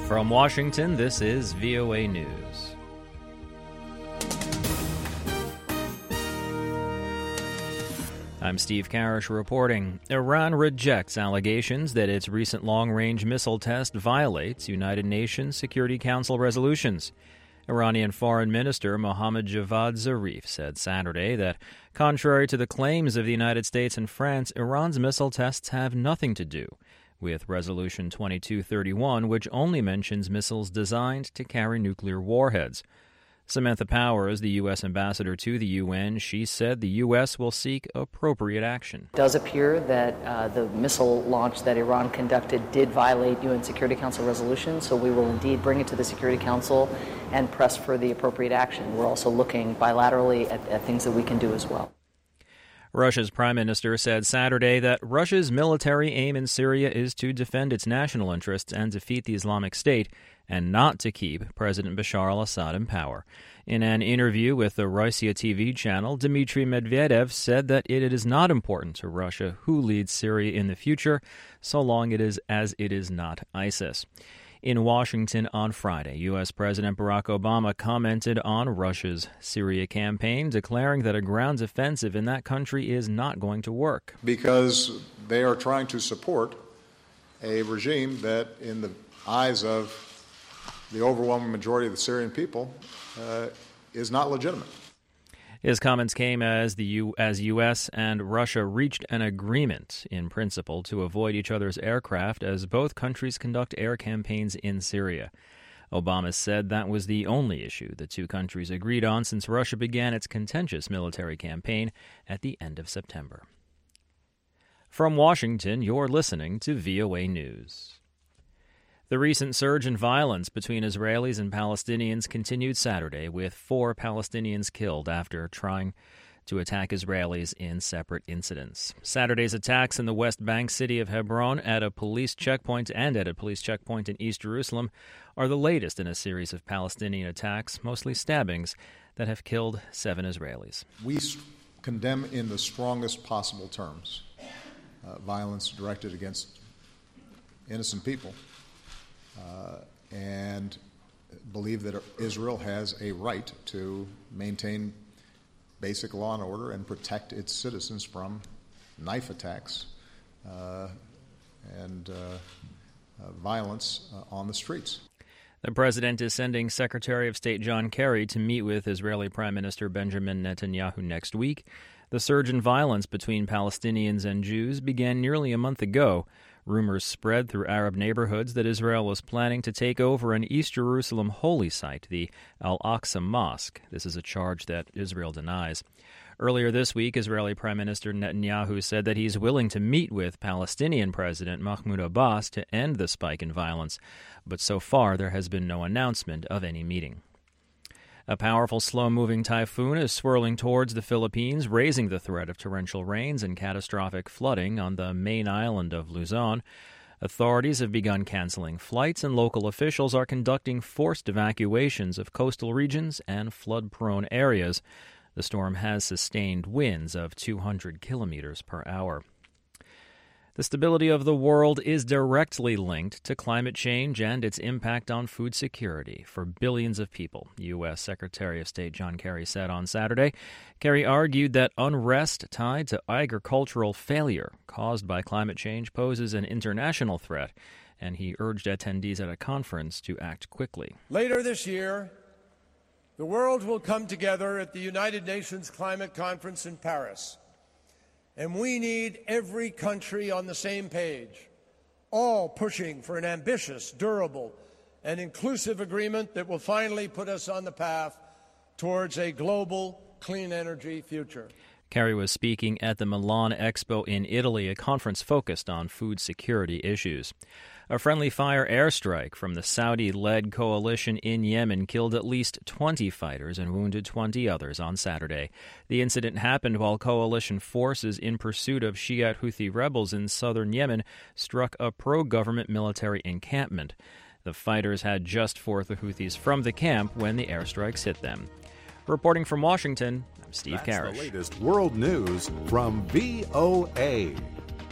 From Washington, this is VOA News. I'm Steve Karish reporting. Iran rejects allegations that its recent long-range missile test violates United Nations Security Council resolutions. Iranian Foreign Minister Mohammad Javad Zarif said Saturday that, contrary to the claims of the United States and France, Iran's missile tests have nothing to do with Resolution 2231, which only mentions missiles designed to carry nuclear warheads. Samantha Powers, the U.S. ambassador to the UN, she said the U.S. will seek appropriate action. It does appear that the missile launch that Iran conducted did violate UN Security Council resolutions, so we will indeed bring it to the Security Council and press for the appropriate action. We're also looking bilaterally at things that we can do as well. Russia's prime minister said Saturday that Russia's military aim in Syria is to defend its national interests and defeat the Islamic State, and not to keep President Bashar al-Assad in power. In an interview with the Rossiya TV channel, Dmitry Medvedev said that it is not important to Russia who leads Syria in the future, so long it is not ISIS. In Washington on Friday, U.S. President Barack Obama commented on Russia's Syria campaign, declaring that a ground offensive in that country is not going to work. Because they are trying to support a regime that, in the eyes of the overwhelming majority of the Syrian people, is not legitimate. His comments came as U.S. and Russia reached an agreement in principle to avoid each other's aircraft as both countries conduct air campaigns in Syria. Obama said that was the only issue the two countries agreed on since Russia began its contentious military campaign at the end of September. From Washington, you're listening to VOA News. The recent surge in violence between Israelis and Palestinians continued Saturday, with 4 Palestinians killed after trying to attack Israelis in separate incidents. Saturday's attacks in the West Bank city of Hebron at a police checkpoint in East Jerusalem are the latest in a series of Palestinian attacks, mostly stabbings, that have killed 7 Israelis. We condemn in the strongest possible terms violence directed against innocent people. And believe that Israel has a right to maintain basic law and order and protect its citizens from knife attacks and violence on the streets. The president is sending Secretary of State John Kerry to meet with Israeli Prime Minister Benjamin Netanyahu next week. The surge in violence between Palestinians and Jews began nearly a month ago. Rumors spread through Arab neighborhoods that Israel was planning to take over an East Jerusalem holy site, the Al-Aqsa Mosque. This is a charge that Israel denies. Earlier this week, Israeli Prime Minister Netanyahu said that he's willing to meet with Palestinian President Mahmoud Abbas to end the spike in violence, but so far there has been no announcement of any meeting. A powerful, slow-moving typhoon is swirling towards the Philippines, raising the threat of torrential rains and catastrophic flooding on the main island of Luzon. Authorities have begun canceling flights, and local officials are conducting forced evacuations of coastal regions and flood-prone areas. The storm has sustained winds of 200 kilometers per hour. The stability of the world is directly linked to climate change and its impact on food security for billions of people, U.S. Secretary of State John Kerry said on Saturday. Kerry argued that unrest tied to agricultural failure caused by climate change poses an international threat, and he urged attendees at a conference to act quickly. Later this year, the world will come together at the United Nations Climate Conference in Paris. And we need every country on the same page, all pushing for an ambitious, durable, and inclusive agreement that will finally put us on the path towards a global clean energy future. Kerry was speaking at the Milan Expo in Italy, a conference focused on food security issues. A friendly fire airstrike from the Saudi-led coalition in Yemen killed at least 20 fighters and wounded 20 others on Saturday. The incident happened while coalition forces in pursuit of Shiite Houthi rebels in southern Yemen struck a pro-government military encampment. The fighters had just forced the Houthis from the camp when the airstrikes hit them. Reporting from Washington, I'm Steve Karish. That's the latest world news from VOA.